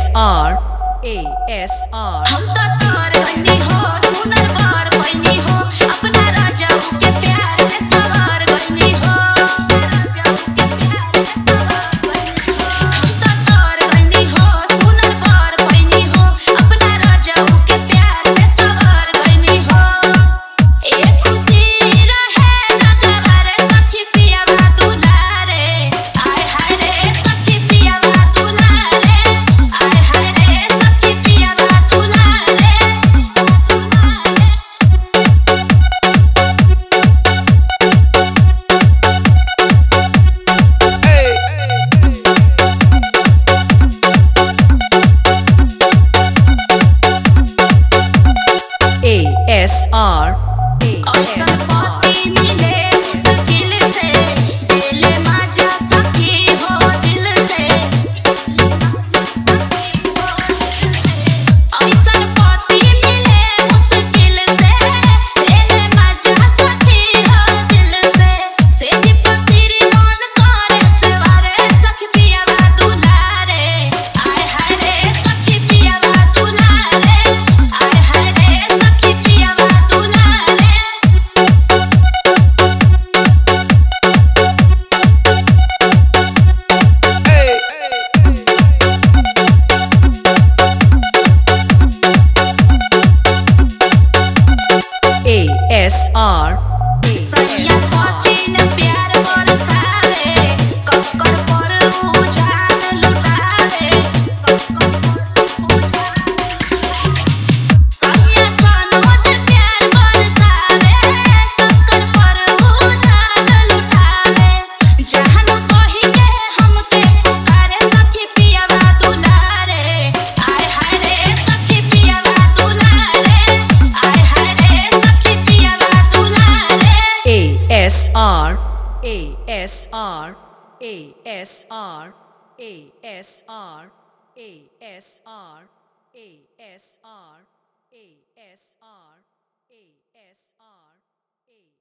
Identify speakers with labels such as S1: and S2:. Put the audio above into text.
S1: ASR
S2: हम तो तोर गनी हो सुनर बार पैनी हो अपना राजा के प्यार में सवार गनी हो राजा के प्यार में सवार गनी हो हम तो तोर गनी हो सुनर बार पैनी हो अपना राजा के प्यार में सवार गनी हो ए खुशी रहे ना गवारे सखी पिया दुलारे आय हाय रे सखी पिया दुलारे आय हाय रे सखी पिया दुलारे
S1: ASR
S2: पति मिले मुश्किल से दिल मजा सखी हो दिल से ऐसन पति मिले मुश्किल से दिल मजा सखी हो दिल से जीप सिरी मन करे सवारे सखी पिया दुलारे आय हाय रे सखी पिया दुलारे आय हाय रे सखी पिया दुलारे
S1: ASR
S2: सैया सचिन प्यार बरसावे कक्कर पर उजान लुटावे सैया सनोज प्यार बरसावे कक्कर पर उजान लुटावे जहान कही के हमके पुकारे सखी पिया दुलारे आय हाय रे सखी पिया दुलारे आय हाय रे सखी पिया दुलारे
S1: ASR ASR ASR ASR ASR ASR ASR ASR